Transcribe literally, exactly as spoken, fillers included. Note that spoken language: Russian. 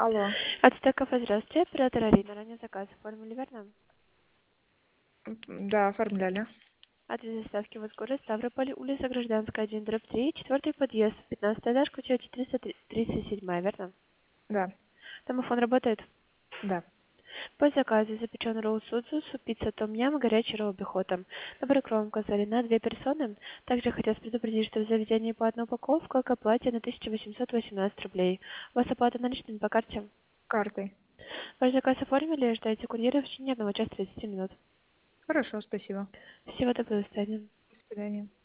Алло. Ацтек кафе, здравствуйте. Оператор Арина. Ранее заказ оформили, верно? М, Да, оформляли. Адрес доставки вот город Ставрополь, улица Гражданская, один, дробь три, четвертый подъезд, пятнадцатый этаж, квартира четыреста тридцать семь, верно? Да, Домофон работает. да. По заказу запечен ролл судзу, пицца том ям, горячий ролл бихота. Добрый кром указали на две персоны. Также хотелось предупредить, что в заведении по одной упаковке к оплате на тысяча восемьсот восемнадцать рублей. У вас оплата наличными по карте. Картой. Ваш заказ оформили, ждайте курьера в течение одного часа тридцати минут. Хорошо, спасибо. Всего доброго, до свидания. До свидания.